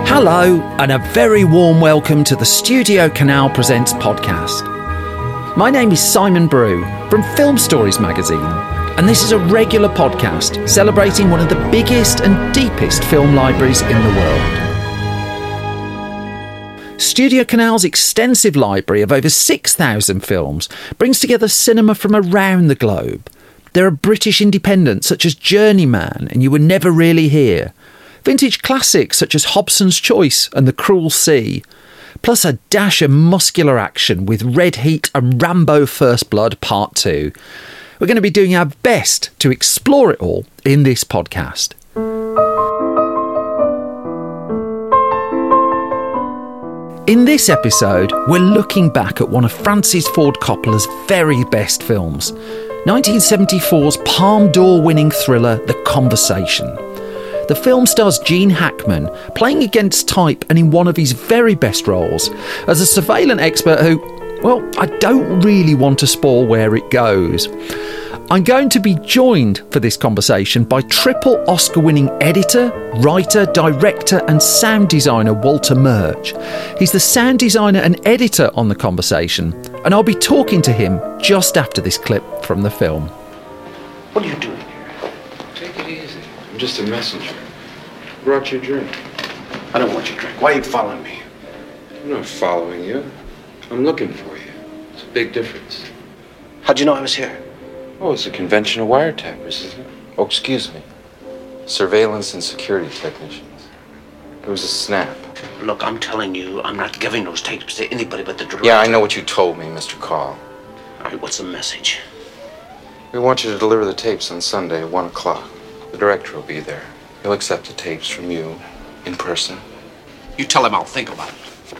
Hello, and a very warm welcome to the Studio Canal Presents podcast. My name is Simon Brew from Film Stories magazine, and this is a regular podcast celebrating one of the biggest and deepest film libraries in the world. Studio Canal's extensive library of over 6,000 films brings together cinema from around the globe. There are British independents such as Journeyman and You Were Never Really Here, vintage classics such as Hobson's Choice and The Cruel Sea, plus a dash of muscular action with Red Heat and Rambo First Blood Part 2. We're going to be doing our best to explore it all in this podcast. In this episode, we're looking back at one of Francis Ford Coppola's very best films, 1974's Palme d'Or-winning thriller The Conversation. The film stars Gene Hackman, playing against type and in one of his very best roles, as a surveillance expert who, well, I don't really want to spoil where it goes. I'm going to be joined for this conversation by triple Oscar-winning editor, writer, director and sound designer Walter Murch. He's the sound designer and editor on The Conversation, and I'll be talking to him just after this clip from the film. What are you doing? Take it easy. I'm just a messenger. Brought you a drink. I don't want your drink. Why are you following me? I'm not following you. I'm looking for you. It's a big difference. How'd you know I was here? Oh, it's a conventional wiretappers, isn't it? Oh, excuse me. Surveillance and security technicians. It was a snap. Look, I'm telling you, I'm not giving those tapes to anybody but the director. Yeah, I know what you told me, Mr. Call. All right, what's the message? We want you to deliver the tapes on Sunday at 1 o'clock. The director will be there. He'll accept the tapes from you in person. You tell him I'll think about it.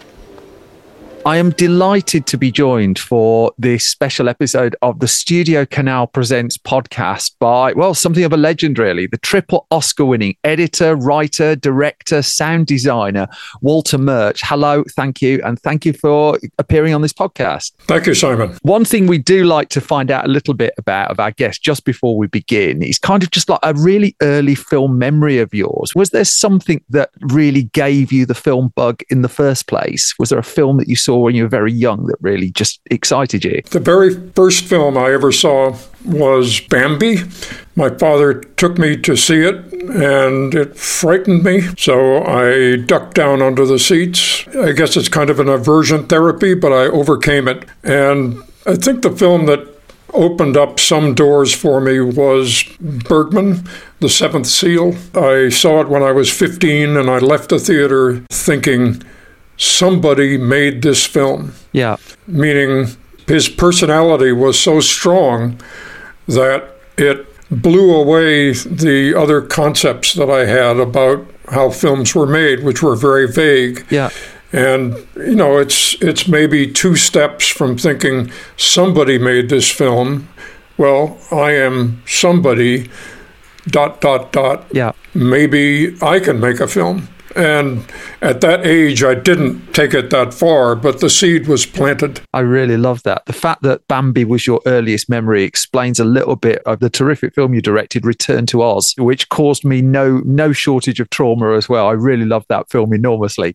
I am delighted to be joined for this special episode of the Studio Canal Presents podcast by, well, something of a legend, really. The triple Oscar-winning editor, writer, director, sound designer, Walter Murch. Hello, thank you, and thank you for appearing on this podcast. Thank you, Simon. One thing we do like to find out a little bit about of our guest just before we begin is kind of just like a really early film memory of yours. Was there something that really gave you the film bug in the first place? Was there a film that you saw when you were very young that really just excited you? The very first film I ever saw was Bambi. My father took me to see it, and it frightened me, so I ducked down under the seats. I guess it's kind of an aversion therapy, but I overcame it. And I think the film that opened up some doors for me was Bergman, The Seventh Seal. I saw it when I was 15, and I left the theater thinking, somebody made this film. Yeah. Meaning his personality was so strong that it blew away the other concepts that I had about how films were made, which were very vague. Yeah. And, you know, it's maybe two steps from thinking somebody made this film. Well, I am somebody, ... Yeah. Maybe I can make a film. And at that age, I didn't take it that far, but the seed was planted. I really love that. The fact that Bambi was your earliest memory explains a little bit of the terrific film you directed, Return to Oz, which caused me no shortage of trauma as well. I really loved that film enormously.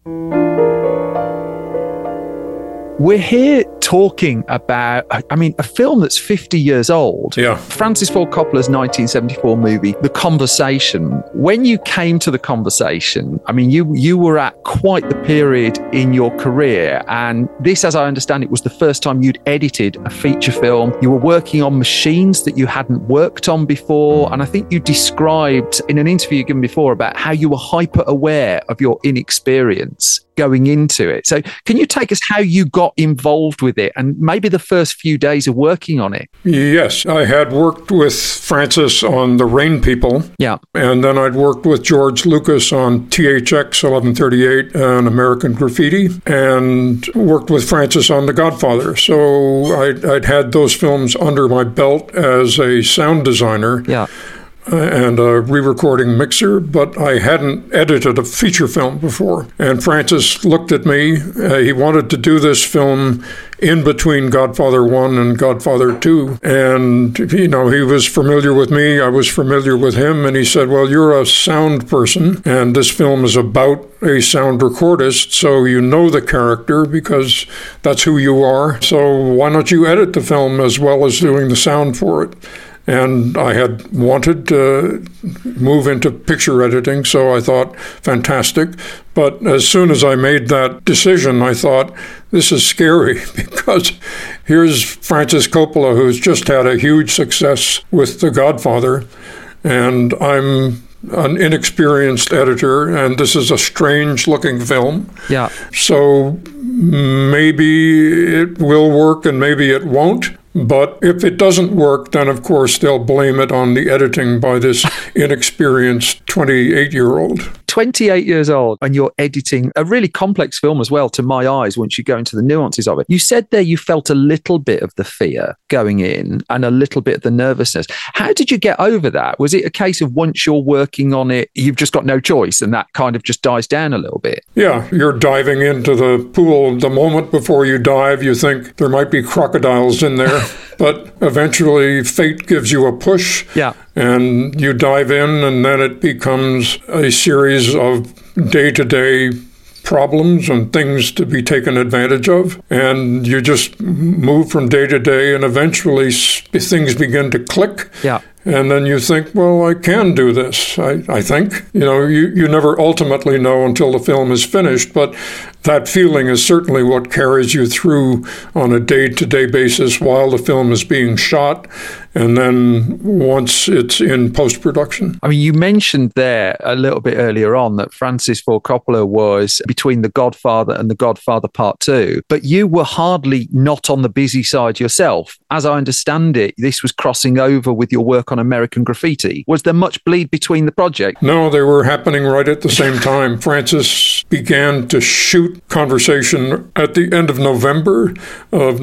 We're here talking about, a film that's 50 years old. Yeah. Francis Ford Coppola's 1974 movie, The Conversation. When you came to The Conversation, you were at quite the period in your career. And this, as I understand it, was the first time you'd edited a feature film. You were working on machines that you hadn't worked on before. And I think you described in an interview you given before about how you were hyper aware of your inexperience going into it. So can you take us how you got involved with it and maybe the first few days of working on it? Yes, I had worked with Francis on The Rain People. Yeah. And then I'd worked with George Lucas on THX 1138 and American Graffiti, and worked with Francis on The Godfather. So I'd had those films under my belt as a sound designer. Yeah. and a re-recording mixer, but I hadn't edited a feature film before. And Francis looked at me. He wanted to do this film in between Godfather 1 and Godfather 2. And, he was familiar with me. I was familiar with him. And he said, well, you're a sound person, and this film is about a sound recordist, so you know the character because that's who you are. So why don't you edit the film as well as doing the sound for it? And I had wanted to move into picture editing, so I thought, fantastic. But as soon as I made that decision, I thought, this is scary because here's Francis Coppola, who's just had a huge success with The Godfather, and I'm an inexperienced editor, and this is a strange-looking film. Yeah. So maybe it will work and maybe it won't. But if it doesn't work, then of course they'll blame it on the editing by this inexperienced 28-year-old. 28 years old, and you're editing a really complex film as well, to my eyes, once you go into the nuances of it. You said there you felt a little bit of the fear going in and a little bit of the nervousness. How did you get over that? Was it a case of once you're working on it, you've just got no choice and that kind of just dies down a little bit? Yeah, you're diving into the pool. The moment before you dive, you think there might be crocodiles in there. But eventually fate gives you a push, and you dive in, and then it becomes a series of day-to-day problems and things to be taken advantage of. And you just move from day to day, and eventually things begin to click. Yeah. And then you think, well, I can do this, I think. You never ultimately know until the film is finished, but that feeling is certainly what carries you through on a day-to-day basis while the film is being shot, and then once it's in post-production. I mean, you mentioned there a little bit earlier on that Francis Ford Coppola was between The Godfather and The Godfather Part 2, but you were hardly not on the busy side yourself. As I understand it, this was crossing over with your work on American Graffiti. Was there much bleed between the projects? No, they were happening right at the same time. Francis began to shoot Conversation at the end of November of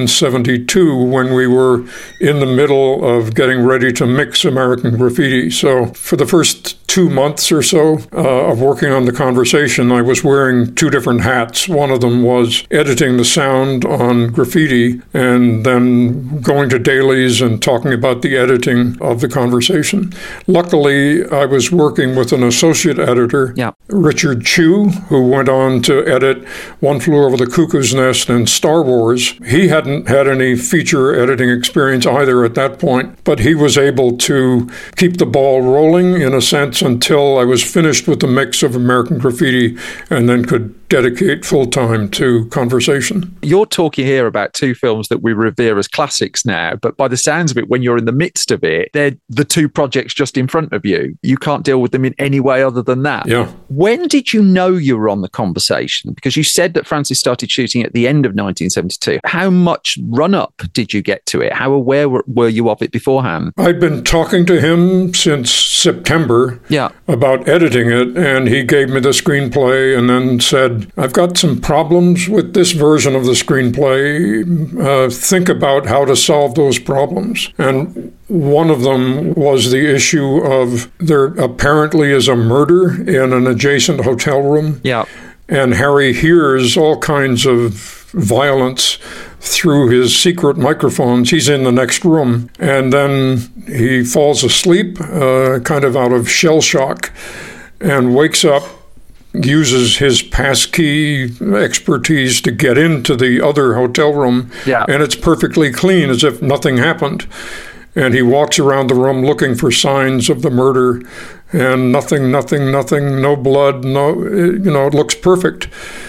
1972 when we were in the middle of getting ready to mix American Graffiti. So for the first 2 months or so of working on the Conversation, I was wearing two different hats. One of them was editing the sound on Graffiti and then going to dailies and talking about the editing of the Conversation. Luckily, I was working with an associate editor, Richard Chew, who went on to edit One Flew Over the Cuckoo's Nest and Star Wars. He hadn't had any feature editing experience either at that point, but he was able to keep the ball rolling in a sense until I was finished with the mix of American Graffiti and then could dedicate full time to Conversation. You're talking here about two films that we revere as classics now, but by the sounds of it, when you're in the midst of it, they're the two projects just in front of you. You can't deal with them in any way other than that. Yeah. When did you know you were on the Conversation? Because you said that Francis started shooting at the end of 1972. How much run-up did you get to it? How aware were you of it beforehand? I'd been talking to him since September about editing it, and he gave me the screenplay and then said, I've got some problems with this version of the screenplay. Think about how to solve those problems. And one of them was the issue of there apparently is a murder in an adjacent hotel room. Yeah. And Harry hears all kinds of violence through his secret microphones. He's in the next room. And then he falls asleep, kind of out of shell shock, and wakes up, uses his passkey expertise to get into the other hotel room. Yeah. And it's perfectly clean, as if nothing happened. And he walks around the room looking for signs of the murder, and nothing, no blood, it looks perfect.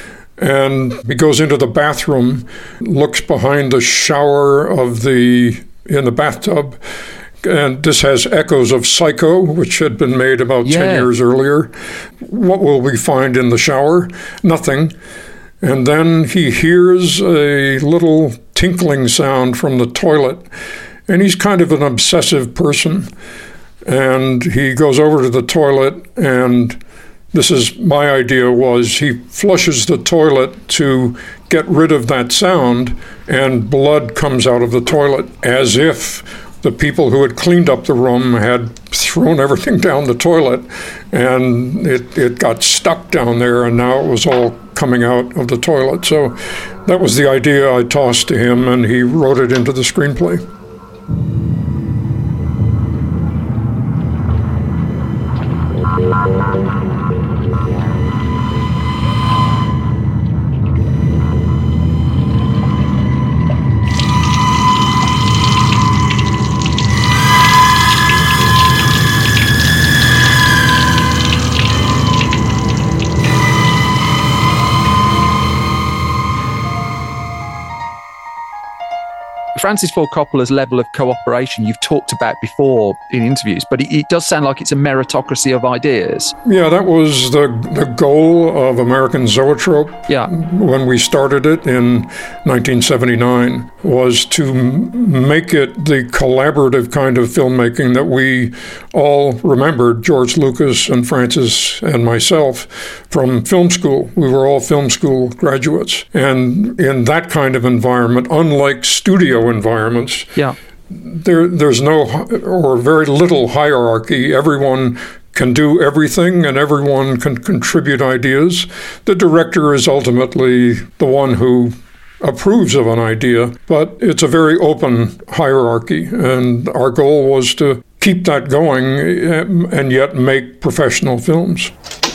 And he goes into the bathroom, looks behind the shower in the bathtub, and this has echoes of Psycho, which had been made about 10 years earlier. What will we find in the shower? Nothing. And then he hears a little tinkling sound from the toilet. And he's kind of an obsessive person. And he goes over to the toilet, and this is my idea, was he flushes the toilet to get rid of that sound, and blood comes out of the toilet as if the people who had cleaned up the room had thrown everything down the toilet, and it got stuck down there, and now it was all coming out of the toilet. So that was the idea I tossed to him, and he wrote it into the screenplay. Francis Ford Coppola's level of cooperation you've talked about before in interviews, but it does sound like it's a meritocracy of ideas. Yeah, that was the goal of American Zoetrope. Yeah. When we started it in 1979, was to make it the collaborative kind of filmmaking that we all remembered, George Lucas and Francis and myself, from film school. We were all film school graduates. And in that kind of environment, unlike studio environments, there's no or very little hierarchy. Everyone can do everything and everyone can contribute ideas. The director is ultimately the one who approves of an idea, but it's a very open hierarchy, and our goal was to keep that going and yet make professional films.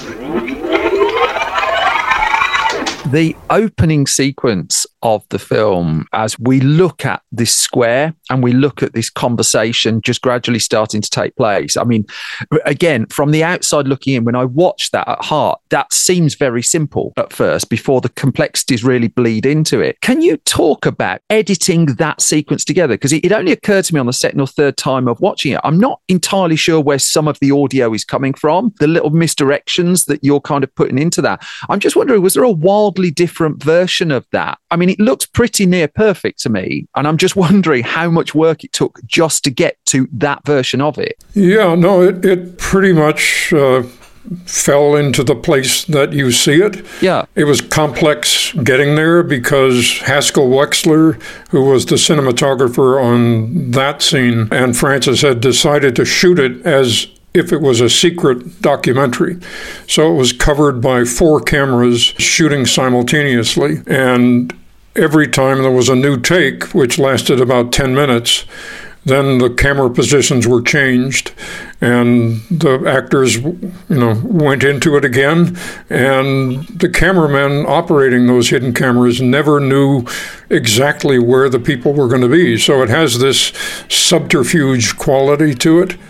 The opening sequence of the film, as we look at this square and we look at this conversation just gradually starting to take place. I mean, again, from the outside looking in, when I watch that at heart, that seems very simple at first before the complexities really bleed into it. Can you talk about editing that sequence together? Because it only occurred to me on the second or third time of watching it. I'm not entirely sure where some of the audio is coming from, the little misdirections that you're kind of putting into that. I'm just wondering, was there a wildly different version of that? I mean, it looks pretty near perfect to me, and I'm just wondering how much work it took just to get to that version of it. Yeah, no, it pretty much fell into the place that you see it. Yeah. It was complex getting there because Haskell Wexler, who was the cinematographer on that scene, and Francis had decided to shoot it as if it was a secret documentary. So it was covered by 4 cameras shooting simultaneously. And every time there was a new take, which lasted about 10 minutes, then the camera positions were changed and the actors, went into it again. And the cameramen operating those hidden cameras never knew exactly where the people were going to be. So it has this subterfuge quality to it.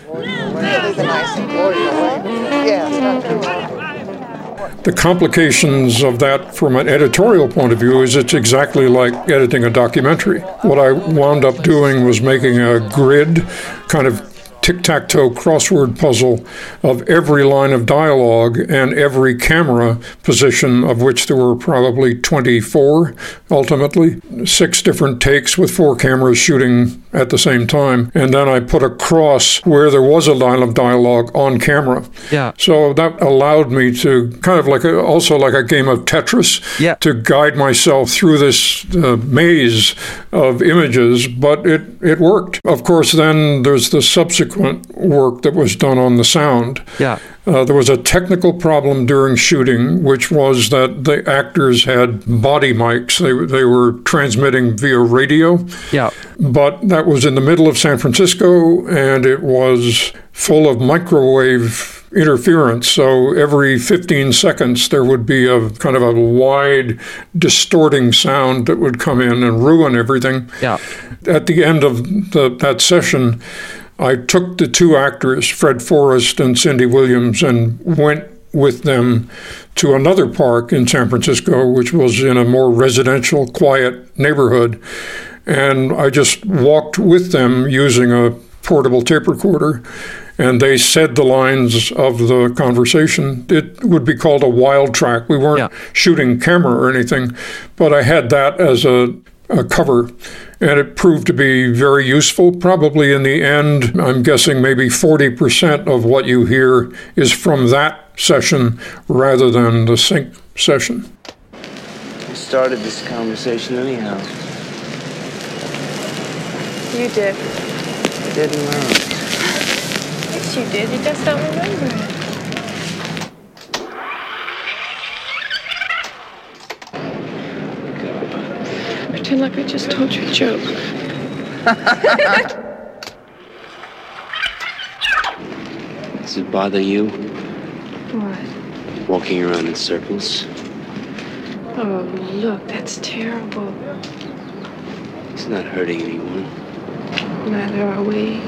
The complications of that from an editorial point of view is it's exactly like editing a documentary. What I wound up doing was making a grid, kind of tic-tac-toe crossword puzzle of every line of dialogue and every camera position, of which there were probably 24 ultimately, 6 different takes with 4 cameras shooting at the same time. And then I put a cross where there was a line of dialogue on camera. Yeah. So that allowed me to kind of also like a game of Tetris, to guide myself through this maze of images, but it worked. Of course, then there's the subsequent work that was done on the sound. Yeah. There was a technical problem during shooting, which was that the actors had body mics. They were transmitting via radio. Yeah. But that was in the middle of San Francisco, and it was full of microwave interference. So every 15 seconds, there would be a kind of a wide, distorting sound that would come in and ruin everything. Yeah. At the end of that session, I took the 2 actors, Fred Forrest and Cindy Williams, and went with them to another park in San Francisco, which was in a more residential, quiet neighborhood. And I just walked with them using a portable tape recorder, and they said the lines of the conversation. It would be called a wild track. We weren't shooting camera or anything, but I had that as a cover, and it proved to be very useful. Probably in the end, I'm guessing maybe 40% of what you hear is from that session rather than the sync session. Who started this conversation anyhow? You did. didn't learn. Yes, you did. You just don't remember it. Pretend like I just told you a joke. Does it bother you? What? Walking around in circles? Oh, look, that's terrible. It's not hurting anyone. Neither are we.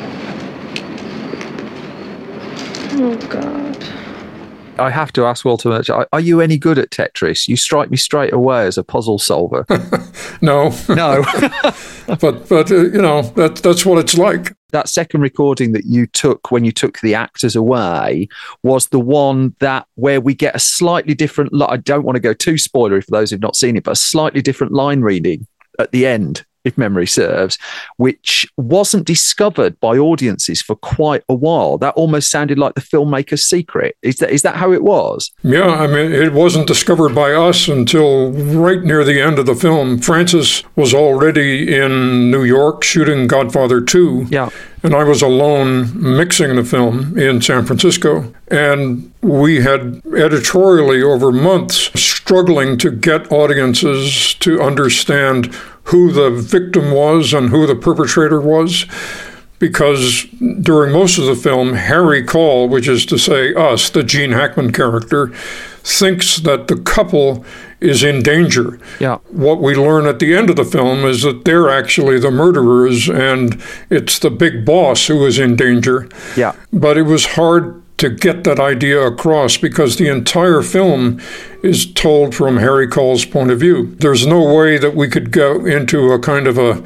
Oh, God. I have to ask Walter Murch, are you any good at Tetris? You strike me straight away as a puzzle solver. No. No. but that's what it's like. That second recording that you took when you took the actors away was the one where we get a slightly different, I don't want to go too spoilery for those who've not seen it, but a slightly different line reading at the end, if memory serves, which wasn't discovered by audiences for quite a while. That almost sounded like the filmmaker's secret. Is that how it was? Yeah, I mean, it wasn't discovered by us until right near the end of the film. Francis was already in New York shooting Godfather 2. Yeah. And I was alone mixing the film in San Francisco. And we had editorially over months struggling to get audiences to understand who the victim was and who the perpetrator was, because during most of the film, Harry Caul, which is to say us, the Gene Hackman character, thinks that the couple is in danger. Yeah. What we learn at the end of the film is that they're actually the murderers, and it's the big boss who is in danger. Yeah. But it was hard to get that idea across because the entire film is told from Harry Caul's point of view. There's no way that we could go into a kind of a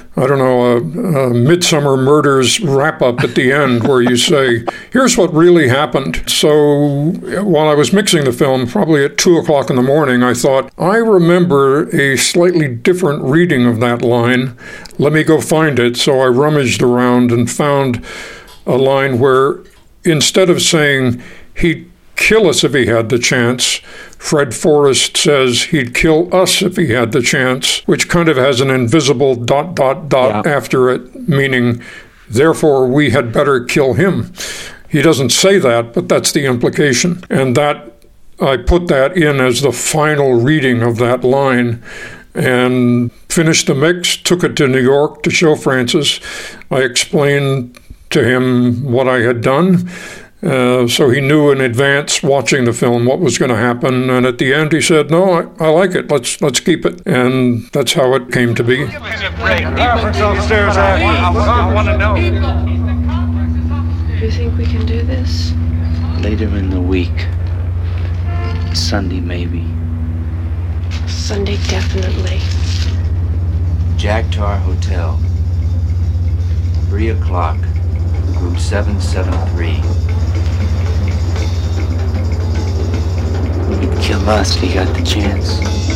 Midsummer Murders wrap-up at the end where you say, here's what really happened. So while I was mixing the film, probably at 2 o'clock in the morning, I thought, I remember a slightly different reading of that line. Let me go find it. So I rummaged around and found a line where instead of saying he'd kill us if he had the chance, Fred Forrest says he'd kill us if he had the chance, which kind of has an invisible ... after it, meaning, therefore, we had better kill him. He doesn't say that, but that's the implication. And that I put that in as the final reading of that line and finished the mix, took it to New York to show Francis. I explained to him what I had done. So he knew in advance, watching the film, what was going to happen. And at the end, he said, "No, I like it. Let's keep it." And that's how it came to be. Upstairs. I want to know. Do you think we can do this? Later in the week. Sunday, maybe. Sunday, definitely. Jack Tar Hotel. 3 o'clock. Room 773. He'd kill us if he got the chance.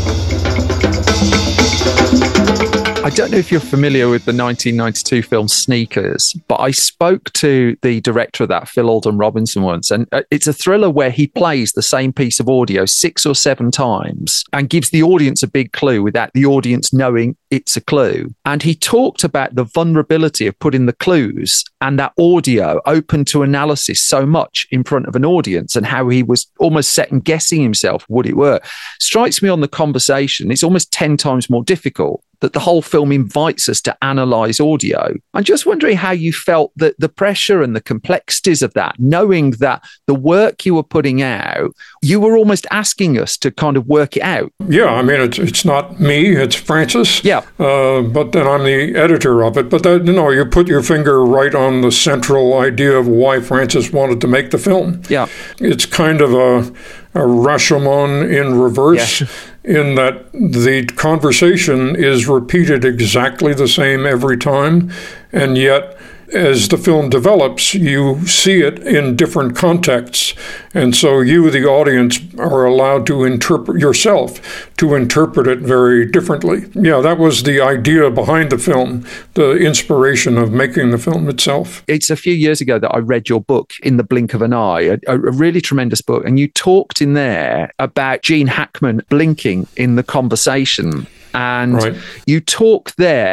I don't know if you're familiar with the 1992 film Sneakers, but I spoke to the director of that, Phil Alden Robinson, once, and it's a thriller where he plays the same piece of audio 6 or 7 times and gives the audience a big clue without the audience knowing it's a clue. And he talked about the vulnerability of putting the clues and that audio open to analysis so much in front of an audience and how he was almost second guessing himself, would it work? Strikes me on the conversation, it's almost 10 times more difficult that the whole film invites us to analyse audio. I'm just wondering how you felt that the pressure and the complexities of that, knowing that the work you were putting out, you were almost asking us to kind of work it out. Yeah, I mean, it's not me, it's Francis. Yeah. But then I'm the editor of it. But you put your finger right on the central idea of why Francis wanted to make the film. Yeah. It's kind of a Rashomon in reverse. Yeah. In that the conversation is repeated exactly the same every time, and yet as the film develops, you see it in different contexts. And so you, the audience, are allowed to interpret it very differently. Yeah, that was the idea behind the film, the inspiration of making the film itself. It's a few years ago that I read your book, In the Blink of an Eye, a really tremendous book. And you talked in there about Gene Hackman blinking in the conversation. And you talk there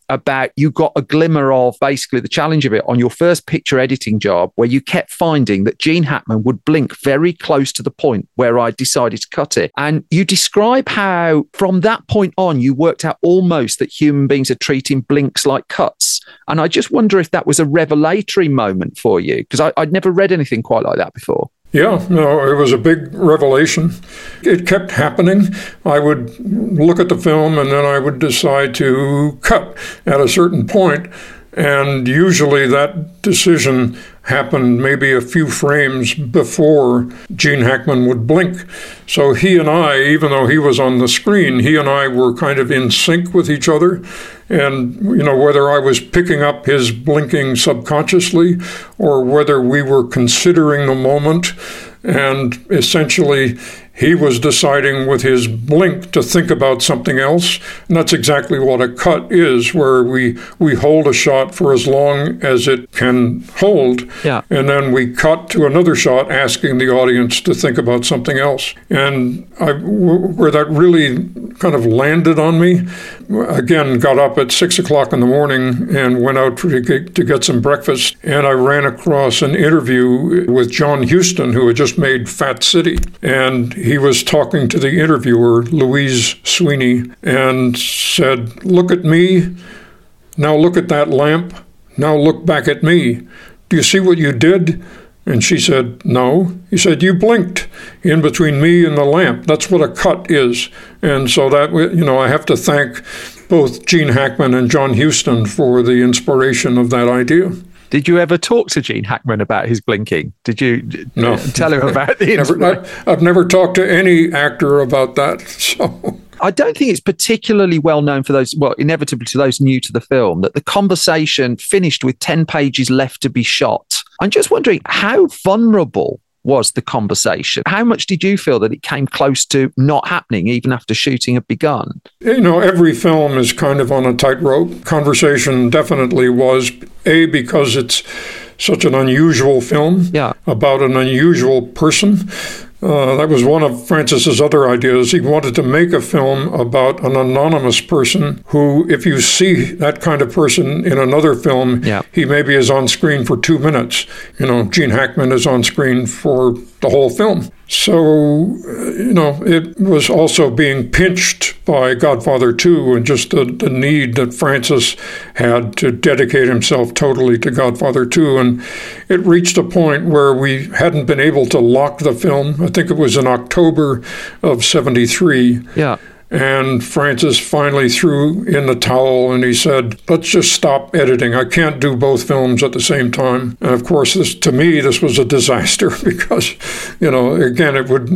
about you got a glimmer of basically the challenge of it on your first picture editing job, where you kept finding that Gene Hackman would blink very close to the point where I decided to cut it. And you describe how from that point on, you worked out almost that human beings are treating blinks like cuts. And I just wonder if that was a revelatory moment for you, because I'd never read anything quite like that before. Yeah, no, it was a big revelation. It kept happening. I would look at the film and then I would decide to cut at a certain point. And usually that decision happened maybe a few frames before Gene Hackman would blink. So he and I, even though he was on the screen, he and I were kind of in sync with each other. And, you know, whether I was picking up his blinking subconsciously or whether we were considering the moment, and essentially he was deciding with his blink to think about something else. And that's exactly what a cut is, where we hold a shot for as long as it can hold. Yeah. And then we cut to another shot asking the audience to think about something else. And where that really kind of landed on me, again, got up at 6 o'clock in the morning and went out to get some breakfast. And I ran across an interview with John Huston, who had just made Fat City. And he was talking to the interviewer, Louise Sweeney, and said, "Look at me. Now look at that lamp. Now look back at me. Do you see what you did?" And she said, "No." He said, "You blinked in between me and the lamp. That's what a cut is." And so that, you know, I have to thank both Gene Hackman and John Huston for the inspiration of that idea. Did you ever talk to Gene Hackman about his blinking? Did you tell him about the I've never talked to any actor about that. So I don't think it's particularly well known for those, well, inevitably to those new to the film, that the conversation finished with 10 pages left to be shot. I'm just wondering, how vulnerable was the conversation? How much did you feel that it came close to not happening even after shooting had begun? You know, every film is kind of on a tightrope. Conversation definitely was, because it's such an unusual film about an unusual person. That was one of Francis's other ideas. He wanted to make a film about an anonymous person who, if you see that kind of person in another film, he maybe is on screen for 2 minutes. You know, Gene Hackman is on screen for the whole film. So, you know, it was also being pinched by Godfather 2 and just the need that Francis had to dedicate himself totally to Godfather 2. And it reached a point where we hadn't been able to lock the film. I think it was in October of 73. Yeah. And Francis finally threw in the towel and he said, "Let's just stop editing. I can't do both films at the same time." And of course, to me, this was a disaster because, you know, again,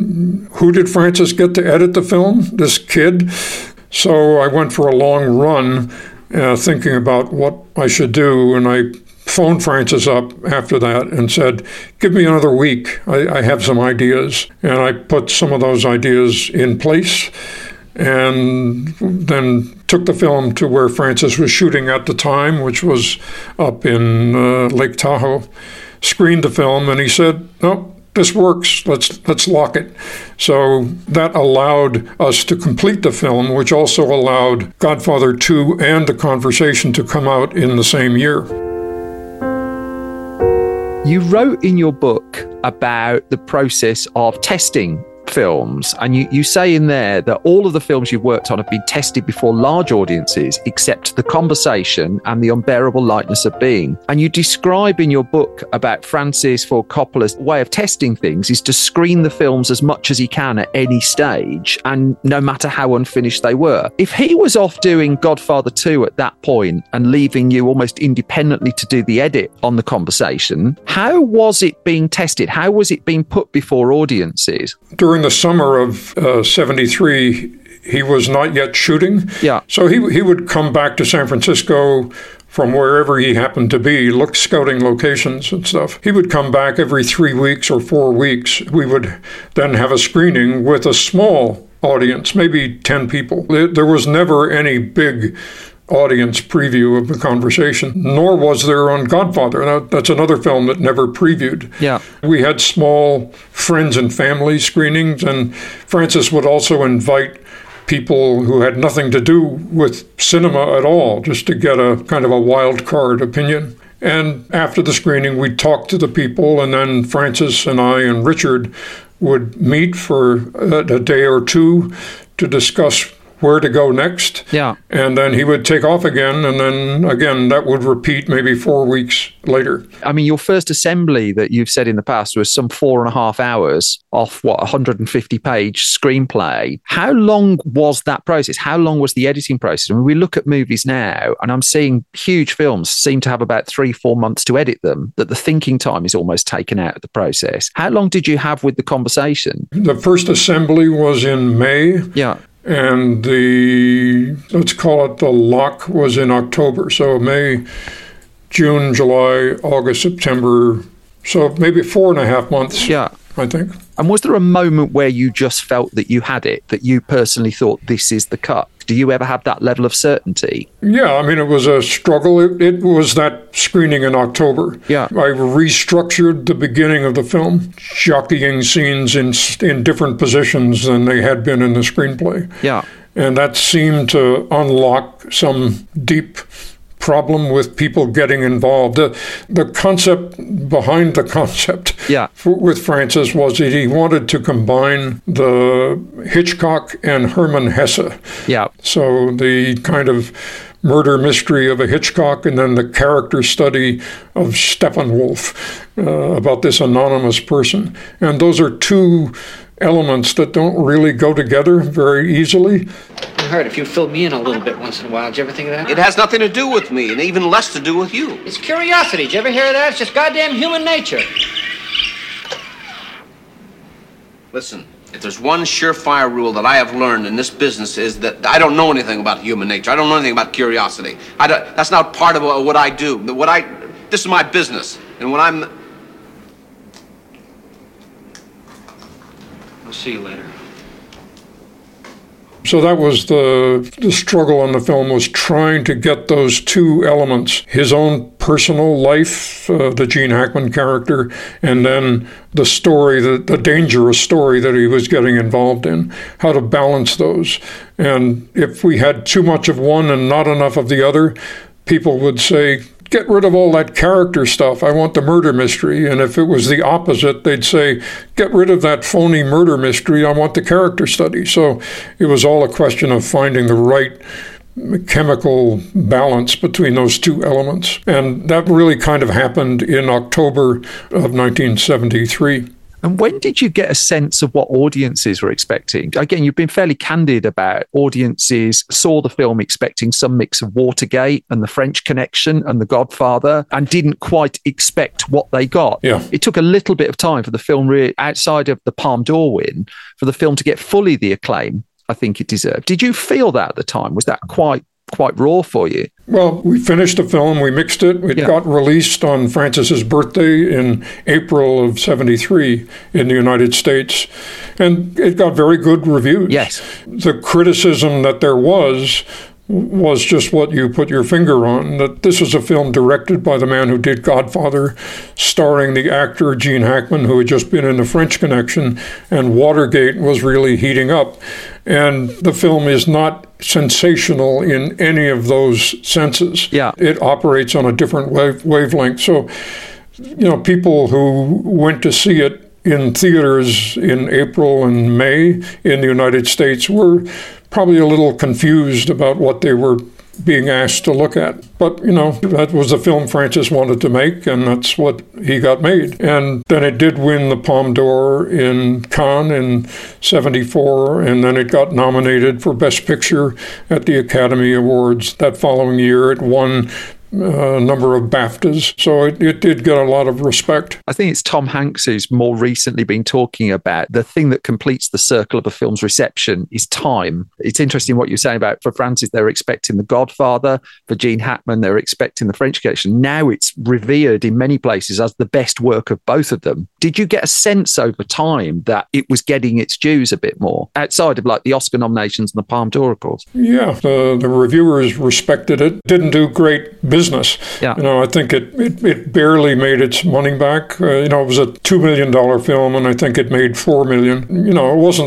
who did Francis get to edit the film? This kid. So I went for a long run thinking about what I should do. And I phoned Francis up after that and said, "Give me another week. I have some ideas." And I put some of those ideas in place, and then took the film to where Francis was shooting at the time, which was up in Lake Tahoe, screened the film, and he said, "No, this works. Let's lock it." So that allowed us to complete the film, which also allowed Godfather 2 and The Conversation to come out in the same year. You wrote in your book about the process of testing films, and you say in there that all of the films you've worked on have been tested before large audiences except The Conversation and The Unbearable Lightness of Being. And you describe in your book about Francis Ford Coppola's way of testing things is to screen the films as much as he can at any stage, and no matter how unfinished they were. If he was off doing Godfather 2 at that point and leaving you almost independently to do the edit on The Conversation, how was it being tested? How was it being put before audiences? During the summer of 73, he was not yet shooting. Yeah. So he would come back to San Francisco from wherever he happened to be, scouting locations and stuff. He would come back every 3 weeks or 4 weeks. We would then have a screening with a small audience, maybe 10 people. There was never any big audience preview of The Conversation, nor was there on Godfather. That's another film that never previewed. Yeah. We had small friends and family screenings, and Francis would also invite people who had nothing to do with cinema at all, just to get a kind of a wild card opinion. And after the screening, we'd talk to the people, and then Francis and I and Richard would meet for a day or two to discuss where to go next. Yeah. And then he would take off again, and then again that would repeat maybe 4 weeks later. I mean, your first assembly that you've said in the past was some 4.5 hours off, 150-page screenplay. How long was that process? How long was the editing process? I mean, we look at movies now, and I'm seeing huge films seem to have about 3-4 months to edit them, that the thinking time is almost taken out of the process. How long did you have with the conversation? The first assembly was in May. Yeah. And let's call it the lock, was in October. So May, June, July, August, September. So maybe 4.5 months, yeah, I think. And was there a moment where you just felt that you had it, that you personally thought this is the cut? Do you ever have that level of certainty? Yeah, I mean, it was a struggle. It was that screening in October. Yeah. I restructured the beginning of the film, jockeying scenes in different positions than they had been in the screenplay. Yeah. And that seemed to unlock some deep problem with people getting involved. The concept behind the concept with Francis was that he wanted to combine the Hitchcock and Hermann Hesse. Yeah. So the kind of murder mystery of a Hitchcock, and then the character study of Steppenwolf about this anonymous person. And those are two elements that don't really go together very easily. I heard if you fill me in a little bit once in a while, did you ever think of that? It has nothing to do with me, and even less to do with you. It's curiosity. Did you ever hear of that? It's just goddamn human nature. Listen, if there's one surefire rule that I have learned in this business is that I don't know anything about human nature. I don't know anything about curiosity. That's not part of what I do. This is my business, and when I'll see you later. So that was the struggle in the film, was trying to get those two elements, his own personal life, the Gene Hackman character, and then the story, the dangerous story that he was getting involved in, how to balance those. And if we had too much of one and not enough of the other, people would say, get rid of all that character stuff. I want the murder mystery. And if it was the opposite, they'd say, get rid of that phony murder mystery. I want the character study. So it was all a question of finding the right chemical balance between those two elements. And that really kind of happened in October of 1973. And when did you get a sense of what audiences were expecting? Again, you've been fairly candid about audiences saw the film expecting some mix of Watergate and The French Connection and The Godfather, and didn't quite expect what they got. Yeah. It took a little bit of time for the film, outside of the Palme d'Or win, for the film to get fully the acclaim I think it deserved. Did you feel that at the time? Was that quite raw for you? Well, we finished the film, we mixed it. It got released on Francis's birthday in April of 73 in the United States, and it got very good reviews. Yes. The criticism that there was just what you put your finger on, that this was a film directed by the man who did Godfather, starring the actor Gene Hackman, who had just been in The French Connection, and Watergate was really heating up. And the film is not sensational in any of those senses. Yeah. It operates on a different wavelength. So, people who went to see it in theaters in April and May in the United States were probably a little confused about what they were being asked to look at. But, that was the film Francis wanted to make, and that's what he got made. And then it did win the Palme d'Or in Cannes in 74, and then it got nominated for Best Picture at the Academy Awards that following year. It won a number of BAFTAs, so it did get a lot of respect. I think it's Tom Hanks who's more recently been talking about the thing that completes the circle of a film's reception is time. It's interesting what you're saying about, for Francis, they're expecting The Godfather. For Gene Hackman, they're expecting The French Connection. Now it's revered in many places as the best work of both of them. Did you get a sense over time that it was getting its dues a bit more, outside of like the Oscar nominations and the Palme d'Or, of course? Yeah, the reviewers respected it. Didn't do great business. Yeah. I think it barely made its money back. It was a $2 million film, and I think it made $4 million. It wasn't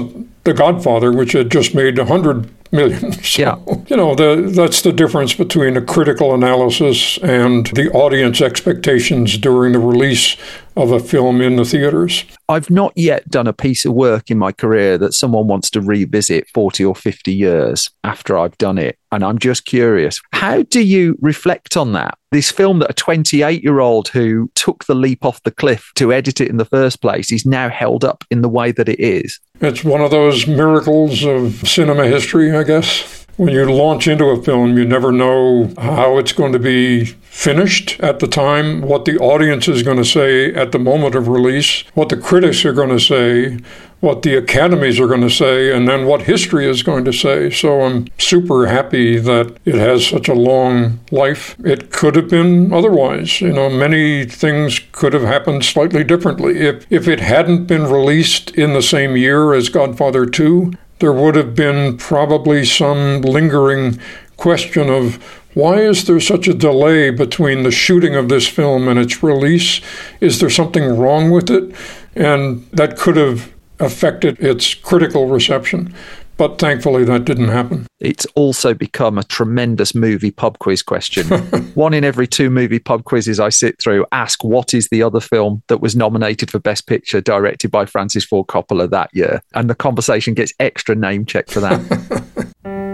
The Godfather, which had just made 100 million. So, yeah. That's the difference between a critical analysis and the audience expectations during the release of a film in the theaters. I've not yet done a piece of work in my career that someone wants to revisit 40 or 50 years after I've done it. And I'm just curious, how do you reflect on that? This film that a 28-year-old who took the leap off the cliff to edit it in the first place is now held up in the way that it is. It's one of those miracles of cinema history, I guess. When you launch into a film, you never know how it's going to be finished at the time, what the audience is going to say at the moment of release, what the critics are going to say, what the academies are going to say, and then what history is going to say. So I'm super happy that it has such a long life. It could have been otherwise. Many things could have happened slightly differently. If it hadn't been released in the same year as Godfather 2, there would have been probably some lingering question of why is there such a delay between the shooting of this film and its release? Is there something wrong with it? And that could have affected its critical reception. But thankfully, that didn't happen. It's also become a tremendous movie pub quiz question. 1 in every 2 movie pub quizzes I sit through ask what is the other film that was nominated for Best Picture directed by Francis Ford Coppola that year. And the conversation gets extra name checked for that.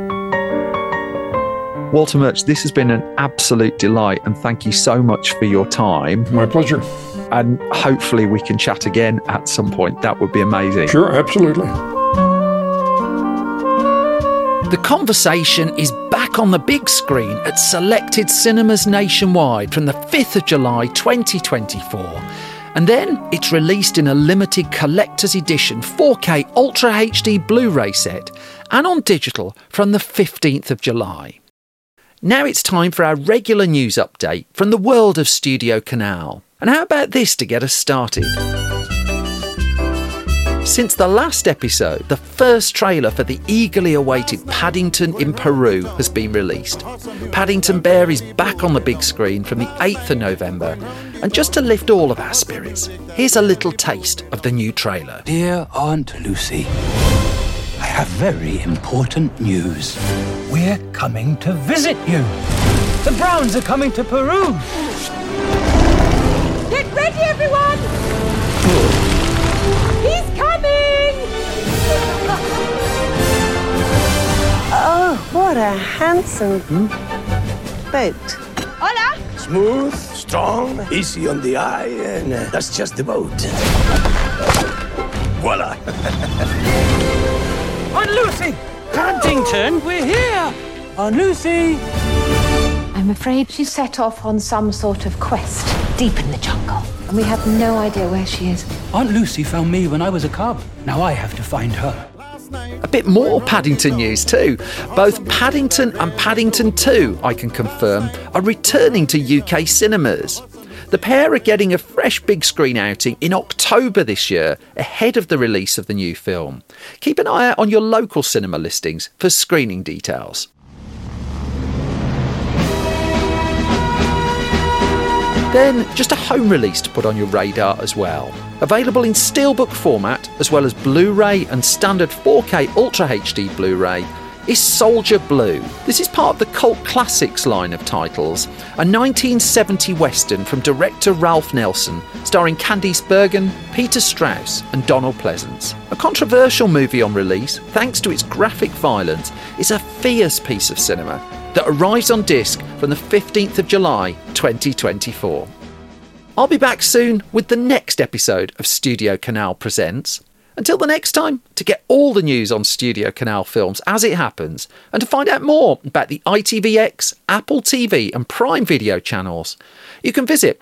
Walter Murch, this has been an absolute delight, and thank you so much for your time. My pleasure. And hopefully we can chat again at some point. That would be amazing. Sure, absolutely. The Conversation is back on the big screen at selected cinemas nationwide from the 5th of July 2024. And then it's released in a limited collector's edition 4K Ultra HD Blu-ray set and on digital from the 15th of July. Now it's time for our regular news update from the world of Studio Canal. And how about this to get us started? Since the last episode, the first trailer for the eagerly awaited Paddington in Peru has been released. Paddington Bear is back on the big screen from the 8th of November. And just to lift all of our spirits, here's a little taste of the new trailer. Dear Aunt Lucy, I have very important news. We're coming to visit you. The Browns are coming to Peru. Get ready, everyone! He's coming! Oh, what a handsome boat. Hola! Smooth, strong, easy on the eye, and that's just the boat. Voila! Aunt Lucy! Paddington, we're here! Aunt Lucy! I'm afraid she set off on some sort of quest deep in the jungle, and we have no idea where she is. Aunt Lucy found me when I was a cub. Now I have to find her. A bit more Paddington news too. Both Paddington and Paddington 2, I can confirm, are returning to UK cinemas. The pair are getting a fresh big screen outing in October this year, ahead of the release of the new film. Keep an eye out on your local cinema listings for screening details. Then, just a home release to put on your radar as well. Available in steelbook format, as well as Blu-ray and standard 4K Ultra HD Blu-ray, is Soldier Blue. This is part of the Cult Classics line of titles, a 1970 Western from director Ralph Nelson, starring Candice Bergen, Peter Strauss and Donald Pleasance. A controversial movie on release, thanks to its graphic violence, is a fierce piece of cinema that arrives on disc from the 15th of July 2024. I'll be back soon with the next episode of Studio Canal Presents. Until the next time, to get all the news on Studio Canal films as it happens, and to find out more about the ITVX, Apple TV and Prime Video channels, you can visit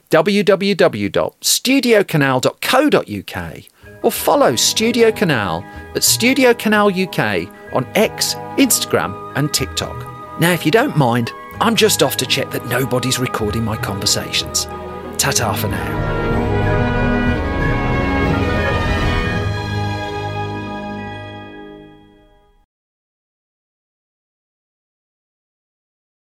www.studiocanal.co.uk or follow Studio Canal at Studio Canal UK on X, Instagram and TikTok. Now, if you don't mind, I'm just off to check that nobody's recording my conversations. Ta-ta for now.